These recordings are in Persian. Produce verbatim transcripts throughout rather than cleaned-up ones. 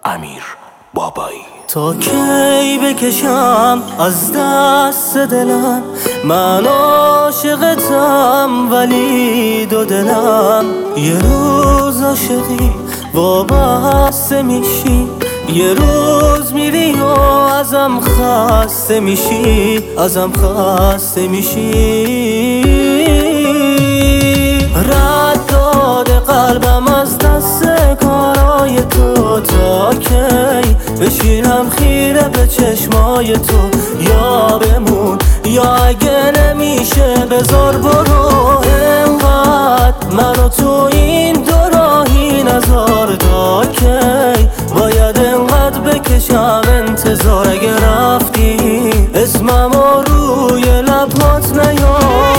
امیر بابایی. تا کی بکشم از دست دلم، من عاشقتم ولی دو دلم. یه روز عاشقی وابسته میشی، یه روز میری و ازم خسته میشی، ازم خسته میشی. رد داده قلبم از دست کارای تو، تا کی بشینم خیره به چشمای تو؟ یا بمون یا اگه نمیشه بذار برو. انقدر منو تو این دو راهی نذار، تا کی باید انقدر بکشم انتظار؟ اگه رفتی اسممو روی لبات نیار.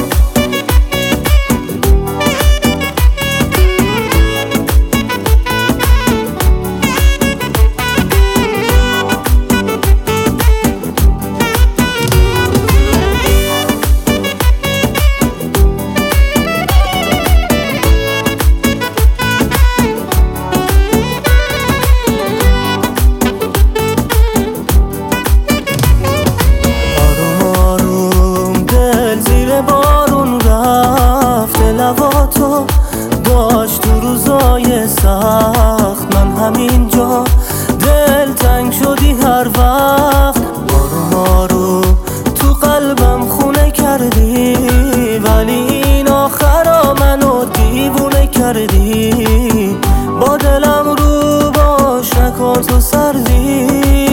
تو داشت تو روزای سخت، من همینجا دل تنگ شدی هر وقت. آروم آروم تو قلبم خونه کردی، ولی این آخرا منو دیوونه کردی. با دلم رو باش نکن تو سردی،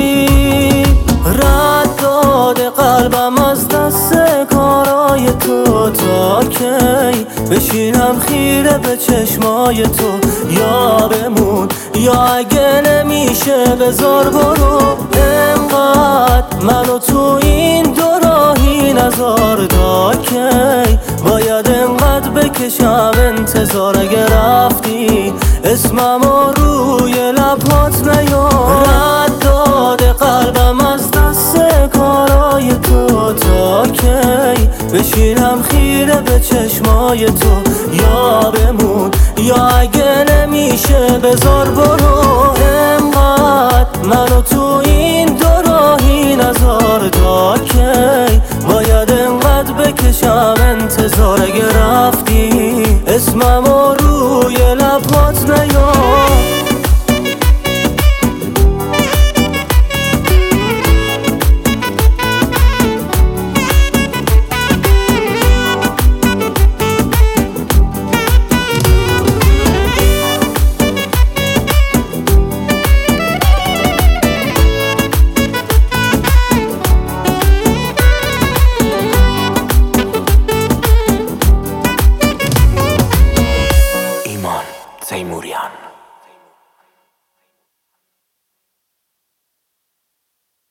رد داده قلبم از دست کارای تو. تا کی بشینم خیره به چشمای تو؟ یا بمون یا اگه نمیشه بذار برو. انقدر منو تو این دو راهی نذار، تا کی باید انقدر بکشم انتظار؟ اگه رفتی اسممو روی لبات نیار. رد داده قلبم از دست کارای تو، تا کی بشینم خیره به چشمای تو؟ یا بمون یا اگه نمیشه بذار برو.